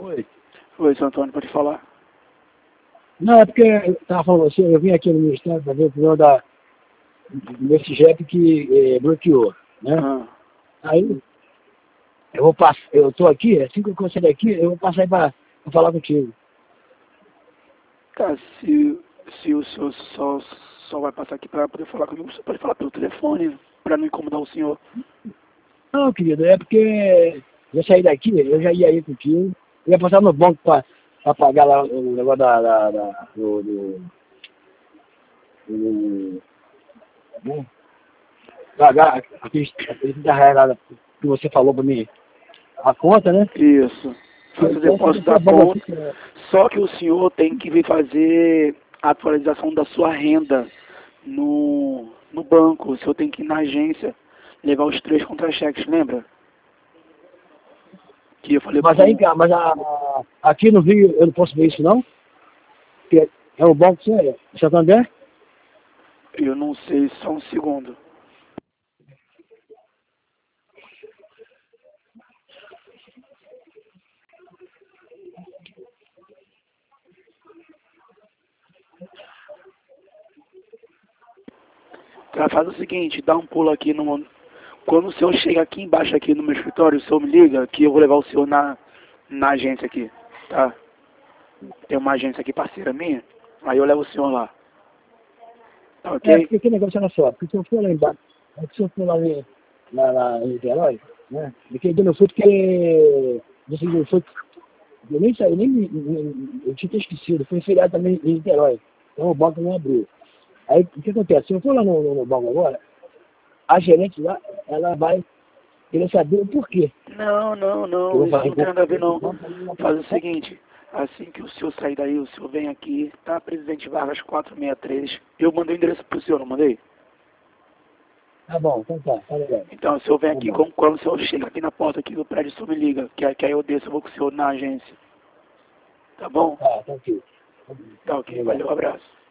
Oi. Oi, seu Antônio, pode falar. Não, é porque eu estava falando assim, eu vim aqui no Ministério para ver o problema desse JEP que bloqueou, né? Ah, Aí eu estou aqui, assim que eu sair daqui, eu vou passar aí para falar contigo. tá, se o senhor só vai passar aqui para poder falar comigo, você pode falar pelo telefone, para não incomodar o senhor. Não, querido, é porque eu saí daqui, eu já ia aí contigo, eu ia passar no banco para pagar lá o negócio né? Pagar aquele da regra que você falou para mim, a conta, né? Isso. Fazer o depósito da conta. Só que o senhor tem que vir fazer a atualização da sua renda no banco. O senhor tem que ir na agência levar os 3 contra-cheques, lembra? Que eu falei Mas pro... aí, aqui no Rio eu não posso ver isso não? Porque é o banco Santander? Eu não sei, só um segundo. Tá, faz o seguinte, dá um pulo aqui no... Quando o senhor chega aqui embaixo aqui no meu escritório, o senhor me liga que eu vou levar o senhor na agência aqui, tá? Tem uma agência aqui parceira minha, aí eu levo o senhor lá. Tá É, ok? porque que negócio era só, porque se eu for lá embaixo, se eu for lá em Niterói, né? Porque eu não fui porque eu fui, eu nem saí, eu tinha esquecido, foi feriado também em Niterói, então o banco não abriu. Aí o que acontece? Se eu for lá no banco agora, a gerente lá, ela vai querer saber o porquê. Que eu vou Isso fazer não tem nada a ver não. com Faz o seguinte, assim que o senhor sair daí, o senhor vem aqui, tá? Presidente Vargas 463. Eu mandei o endereço pro senhor, não mandei? Tá bom, então tá legal. Então, o senhor vem Tá aqui, bom. quando o senhor chega aqui na porta aqui do prédio, o senhor me liga, que aí eu desço, eu vou com o senhor na agência. Tá bom? Tá ok. Tá Tá ok, legal. valeu, abraço.